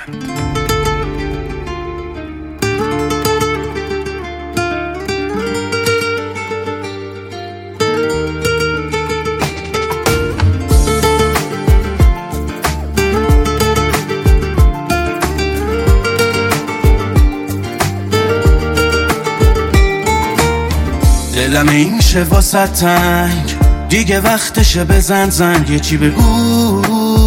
دلم این شه واسه تنگ، دیگه وقتشه بزن زنگ. یه چی بگو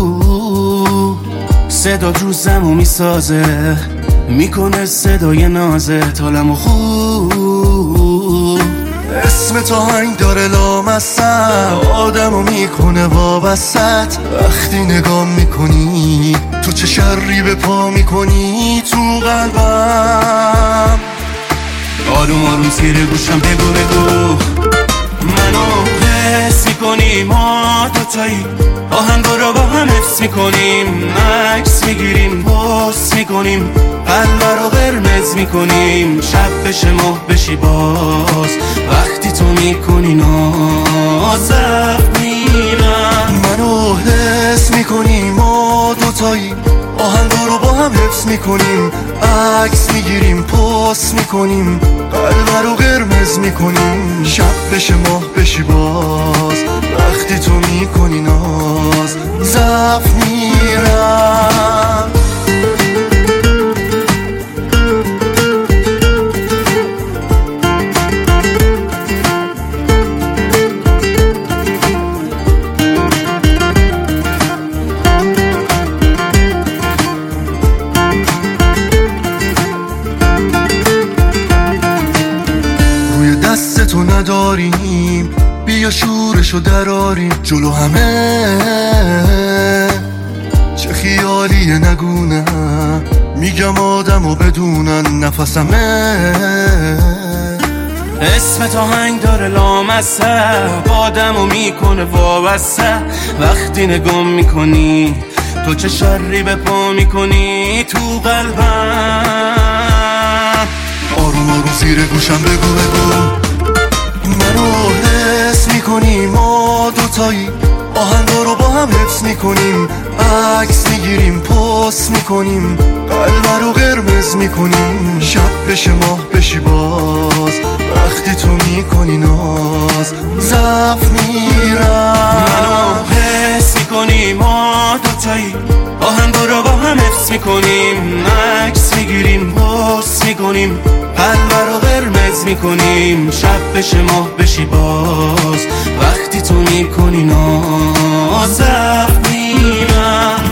صدا روزمو میسازه، میکنه صدای نازت حالمو خوب. اسم تو هنگ داره لامصب، آدمو میکنه وابست. وقتی نگاه میکنی تو چه شری به پا میکنی تو قلبم. آروم آروم زیر گوشم بگو منو حس میکنی، ما دوتایی آهنگا رو با هم حفظ میکنیم. عکس میگیریم پست میکنیم، قلب رو قرمز میکنیم. شب بشه ماه بشی باز، وقتی تو میکنی نازم میرم. منو حس میکنی، ما دوتایی آهنگا رو با هم حفظ میکنیم. عکس میگیریم پست میکنیم، قلب رو قرمز میکنیم. شب بشه ماه بشی باز، وقتی تو میکنی ناز ضعف میرم. تو نداریم، بیا شورشو دراریم جلو همه. چه خیالیه نگونه، میگم آدمو بدونن نفسمه. اسم تو هنگ داره لامصب، آدمو میکنه وابسته. وقتی نگاه میکنی تو چه شری به پا میکنی تو قلبم. آروم آروم زیر گوشم بگو منو حس میکنی، ما دوتایی آهنگا رو با هم حفظ میکنیم. عکس میگیریم پست میکنیم، قلب رو قرمز میکنیم. شب بشه ماه بشی باز، وقتی تو میکنی ناز ضعف میرم. منو حس میکنی، ما دوتایی آهنگا رو با هم حفظ میکنیم. عکس میگیریم پست میکنیم، قلب رو قرمز میکنیم. شب بشه ماه بشی باز، وقتی تو میکنی نازم میرم.